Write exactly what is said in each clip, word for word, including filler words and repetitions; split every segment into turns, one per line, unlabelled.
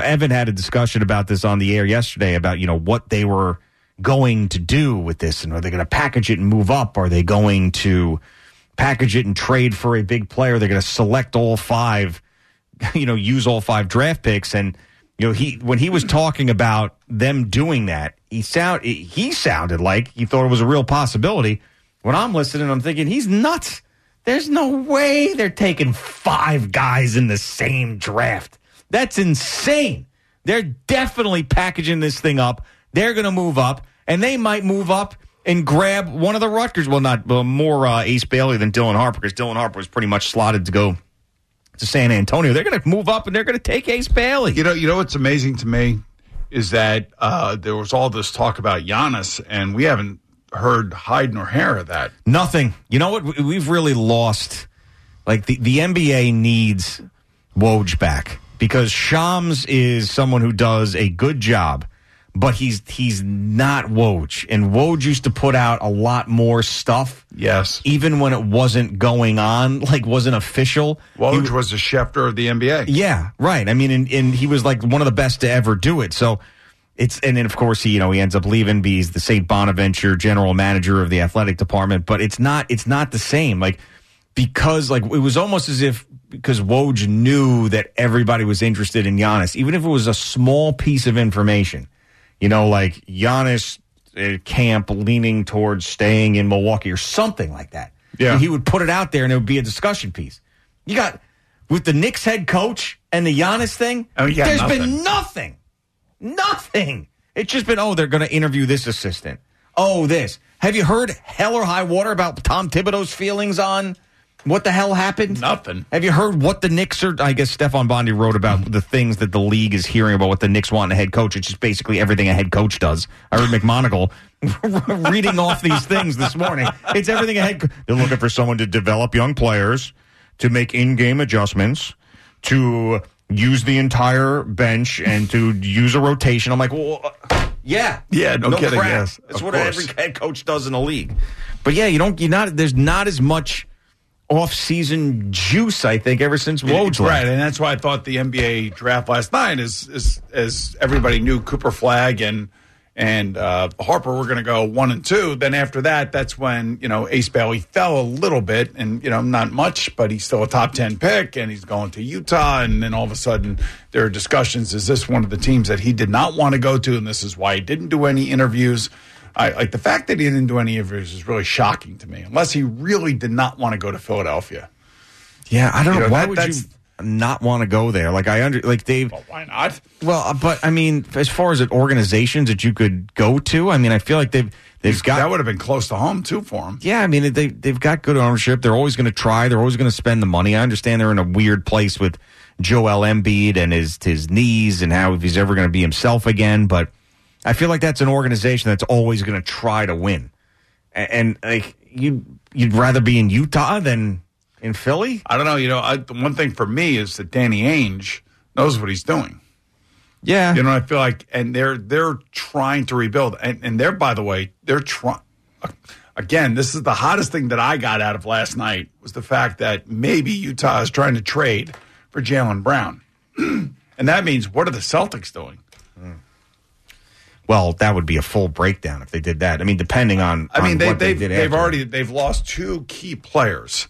Evan had a discussion about this on the air yesterday about, you know, what they were going to do with this. And are they going to package it and move up? Are they going to package it and trade for a big player? They're going to select all five, you know, use all five draft picks. And, you know, he when he was talking about them doing that, he sound he sounded like he thought it was a real possibility. When I'm listening, I'm thinking, he's nuts. There's no way they're taking five guys in the same draft. That's insane. They're definitely packaging this thing up. They're going to move up, and they might move up and grab one of the Rutgers. Well, not well, more uh, Ace Bailey than Dylan Harper, because Dylan Harper was pretty much slotted to go to San Antonio. They're going to move up, and they're going to take Ace Bailey.
You know, you know what's amazing to me is that uh, there was all this talk about Giannis, and we haven't heard hide nor hair of that.
Nothing. You know what? We've really lost. Like, the, the N B A needs Woj back, because Shams is someone who does a good job, but he's he's not Woj. And Woj used to put out a lot more stuff.
Yes.
Even when it wasn't going on, like wasn't official.
Woj
he,
was the Schefter of the N B A.
Yeah, right. I mean, and, and he was like one of the best to ever do it. So it's, and then of course he, you know, he ends up leaving. He's the Saint Bonaventure general manager of the athletic department, but it's not, it's not the same. Like, because like it was almost as if, because Woj knew that everybody was interested in Giannis, even if it was a small piece of information, you know, like Giannis uh, camp leaning towards staying in Milwaukee or something like that.
Yeah.
And he would put it out there and it would be a discussion piece. You got, with the Knicks head coach and the Giannis thing,
oh, yeah,
there's
nothing.
been nothing. Nothing. It's just been, oh, they're going to interview this assistant. Oh, this. Have you heard hell or high water about Tom Thibodeau's feelings on what the hell happened?
Nothing.
Have you heard what the Knicks are? I guess Stefan Bondi wrote about the things that the league is hearing about what the Knicks want in a head coach. It's just basically everything a head coach does. I heard McMonagle reading off these things this morning. It's everything a head coach. They're looking for someone to develop young players, to make in-game adjustments, to use the entire bench, and to use a rotation. I'm like, well, uh, yeah.
Yeah, no, no kidding,
crap.
yes.
That's
of
what
course.
every head coach does in the league. But yeah, you don't, you're not, there's not as much off-season juice, I think, ever since Woj left.
Right, and that's why I thought the N B A draft last night is, is as everybody knew, Cooper Flagg and and uh, Harper were going to go one and two. Then after that, that's when, you know, Ace Bailey fell a little bit, and, you know, not much, but he's still a top ten pick, and he's going to Utah, and then all of a sudden there are discussions, is this one of the teams that he did not want to go to, and this is why he didn't do any interviews. I, like, the fact that he didn't do any interviews is really shocking to me, unless he really did not want to go to Philadelphia.
Yeah, I don't
You
know.
know,
Why
that-
would
that's-
you not want to go there? Like, I under, like, Dave.
Well, why not?
Well, uh, but I mean, as far as organizations that you could go to, I mean, I feel like they've they've got
That would have been close to home, too, for him.
Yeah, I mean, they they've got good ownership. They're always going to try. They're always going to spend the money. I understand they're in a weird place with Joel Embiid and his his knees and how if he's ever going to be himself again. But I feel like that's an organization that's always going to try to win. And, and like you, you'd rather be in Utah than in Philly?
I don't know. You know, I, the one thing for me is that Danny Ainge knows what he's doing.
Yeah.
You know, I feel like, and they're they're trying to rebuild. And, and they're, by the way, they're trying. Again, this is the hottest thing that I got out of last night was the fact that maybe Utah is trying to trade for Jaylen Brown. And that means, what are the Celtics doing?
Mm. Well, that would be a full breakdown if they did that. I mean, depending on,
I mean,
on
they,
what
they've
they did
they've
after.
already they've lost two key players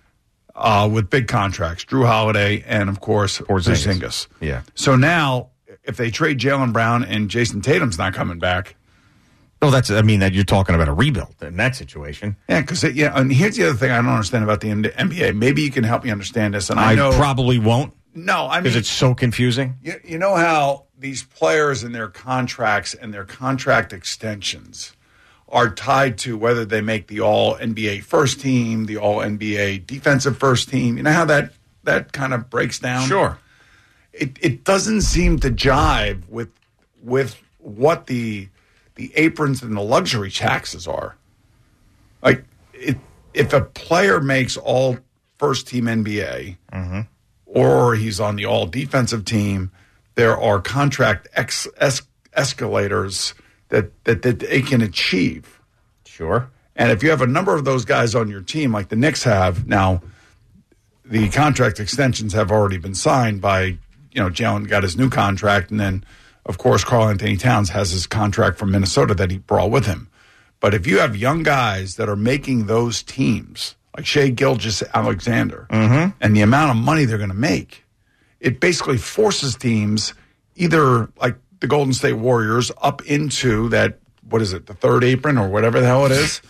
uh, with big contracts, Drew Holiday and, of course,
Porzingis.
Porzingis.
Yeah.
So now, if they trade Jaylen Brown and Jason Tatum's not coming back.
Oh, that's, I mean, that you're talking about a rebuild in that situation.
Yeah, because, yeah, and here's the other thing I don't understand about the N B A. Maybe you can help me understand this. And I,
I
know,
probably won't.
No, I mean.
Because it's so confusing.
You, you know how these players and their contracts and their contract extensions are tied to whether they make the all N B A first team, the all N B A defensive first team. You know how that, that kind of breaks down?
Sure.
It it doesn't seem to jive with with what the the aprons and the luxury taxes are. Like, it, if a player makes all first team N B A
Mm-hmm.
or he's on the all defensive team, there are contract ex, es, escalators that, that, that they can achieve.
Sure.
And if you have a number of those guys on your team, like the Knicks have, now the contract extensions have already been signed by you know, Jalen got his new contract, and then, of course, Karl Anthony Towns has his contract from Minnesota that he brought with him. But if you have young guys that are making those teams, like Shai Gilgeous-Alexander, mm-hmm. and the amount of money they're going to make, it basically forces teams either like the Golden State Warriors up into that, what is it, the third apron or whatever the hell it is,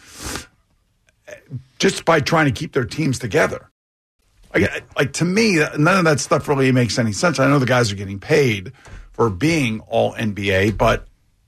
just by trying to keep their teams together. Like, like to me, none of that stuff really makes any sense. I know the guys are getting paid for being all N B A, but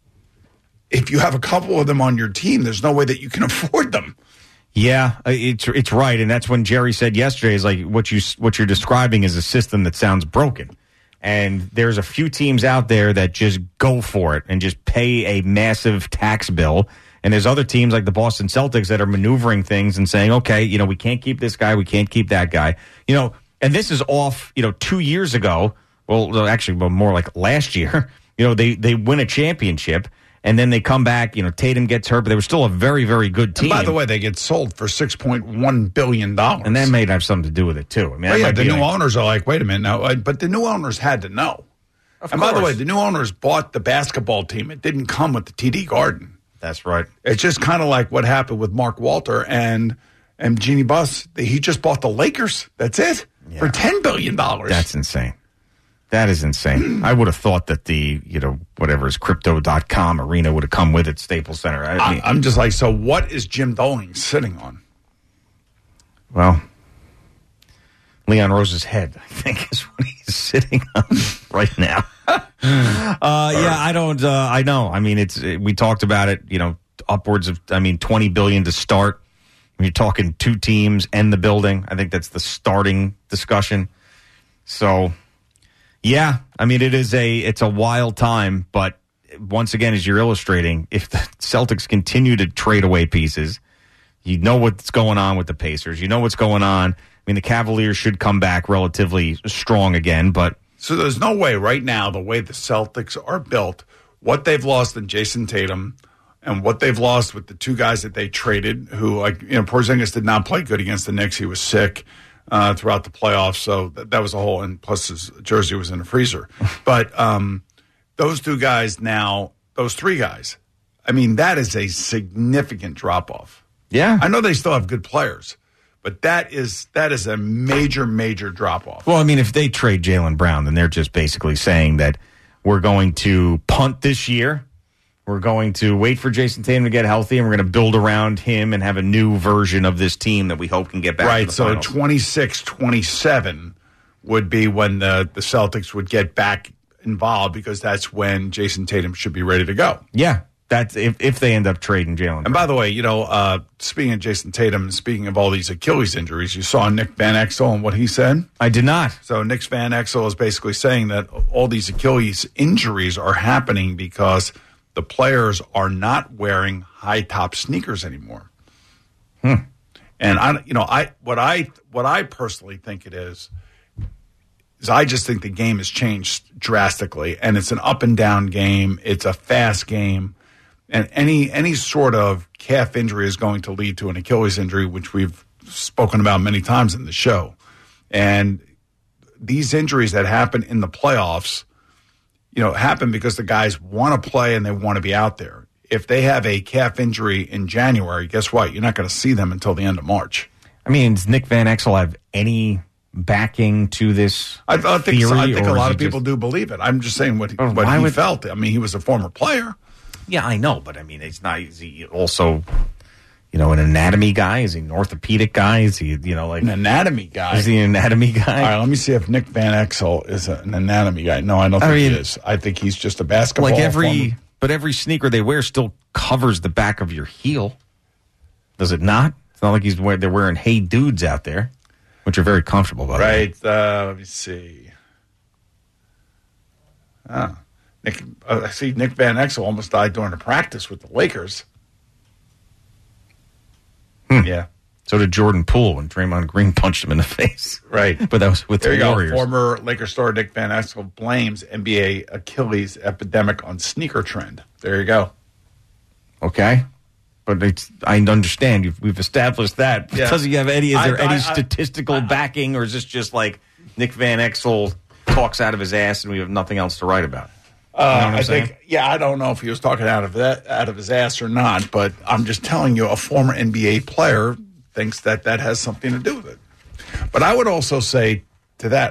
if you have a couple of them on your team, there's no way that you can afford them.
Yeah, it's it's right, and that's when Jerry said yesterday is like what you what you're describing is a system that sounds broken. And there's a few teams out there that just go for it and just pay a massive tax bill. And there's other teams like the Boston Celtics that are maneuvering things and saying, okay, you know, we can't keep this guy, we can't keep that guy. You know, and this is off, you know, two years ago. Well, actually, well, more like last year. You know, they, they win a championship, and then they come back. You know, Tatum gets hurt, but they were still a very, very good team.
And by the way, they get sold for six point one billion dollars.
And that may have something to do with it, too. I mean,
well, yeah, the new
like,
owners are like, wait a minute now. But the new owners had to know.
Of
and
course.
by the way, the new owners bought the basketball team. It didn't come with the T D Garden.
That's right.
It's just kind of like what happened with Mark Walter and and Jeannie Buss. He just bought the Lakers. That's it. Yeah. For ten billion dollars.
That's insane. That is insane. I would have thought that the, you know, whatever is crypto dot com arena would have come with it, Staples Center. I mean,
I'm just like, so what is Jim Doling sitting on?
Well, Leon Rose's head, I think, is what he's sitting on right now. uh, yeah, I don't, uh, I know. I mean, it's, we talked about it, you know, upwards of, I mean, twenty billion dollars to start. When you're talking two teams and the building, I think that's the starting discussion. So, yeah, I mean, it is a, it's a wild time, but once again, as you're illustrating, if the Celtics continue to trade away pieces, you know what's going on with the Pacers. You know what's going on. I mean, the Cavaliers should come back relatively strong again, but.
So there's no way right now, the way the Celtics are built, what they've lost in Jason Tatum and what they've lost with the two guys that they traded, who, like, you know, Porzingis did not play good against the Knicks. He was sick uh, throughout the playoffs, so that, that was a whole, and plus his jersey was in the freezer. But um, those two guys now, those three guys, I mean, that is a significant drop-off.
Yeah.
I know they still have good players, but that is that is a major, major drop-off.
Well, I mean, if they trade Jaylen Brown, then they're just basically saying that we're going to punt this year. We're going to wait for Jason Tatum to get healthy, and we're going to build around him and have a new version of this team that we hope can get back
right,
to the
so
finals.
twenty-six twenty-seven would be when the, the Celtics would get back involved, because that's when Jason Tatum should be ready to go.
Yeah, that's if, if they end up trading Jaylen.
And by the way, you know, uh, speaking of Jason Tatum, and speaking of all these Achilles injuries, you saw Nick Van Exel and what he said?
I did not.
So Nick Van Exel is basically saying that all these Achilles injuries are happening because the players are not wearing high top sneakers anymore.
Hmm.
And I, you know, I what I what I personally think it is is I just think the game has changed drastically, and it's an up and down game. It's a fast game, and any any sort of calf injury is going to lead to an Achilles injury, which we've spoken about many times in the show. And these injuries that happen in the playoffs, you know, happen because the guys want to play and they want to be out there. If they have a calf injury in January, guess what? You're not going to see them until the end of March.
I mean, does Nick Van Exel have any backing to this
I, I think,
theory,
so. I think a lot of people
just...
do believe it. I'm just saying what,
Well,
what he
would...
felt. I mean, he was a former player.
Yeah, I know, but I mean, it's not. Is he also, you know, an anatomy guy? Is he an orthopedic guy? Is he, you know, like
An anatomy guy.
Is he an anatomy guy?
All right, let me see if Nick Van Exel is an anatomy guy. No, I don't think
I mean,
he is. I think he's just a basketball.
Like every,
former.
but every sneaker they wear still covers the back of your heel. Does it not? It's not like he's wearing, they're wearing Hey Dudes out there, which are very comfortable, by the way.
Right. Uh, let me see. Ah, Nick. Uh, I see Nick Van Exel almost died during a practice with the Lakers.
Hmm.
Yeah.
So did Jordan Poole when Draymond Green punched him in the face.
Right.
But that was with
there
the
you
Warriors.
Go. Former Lakers star Nick Van Exel blames N B A Achilles epidemic on sneaker trend. There you go.
Okay. But it's, I understand. You've, we've established that.
Yeah.
Does he have any, is there
I,
any
I,
statistical
I,
backing, or is this just like Nick Van Exel talks out of his ass and we have nothing else to write about.
Uh,
You know what I'm
I
saying?
think, yeah, I don't know if he was talking out of that out of his ass or not, but I'm just telling you, a former N B A player thinks that that has something to do with it. But I would also say to that,